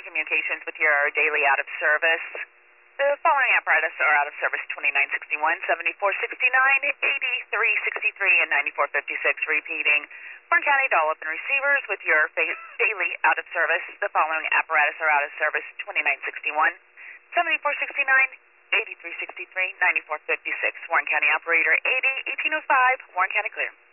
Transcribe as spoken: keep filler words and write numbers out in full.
communications with your daily out of service. The following apparatus are out of service: twenty-nine sixty-one, seventy-four sixty-nine, eighty-three sixty-three, and ninety-four fifty-six. Repeating, Warren County dial up and receivers with your daily out of service. The following apparatus are out of service: twenty-nine sixty-one, seventy-four sixty-nine, eighty-three sixty-three, ninety-four fifty-six. Warren County operator eighty, eighteen oh five, Warren County clear.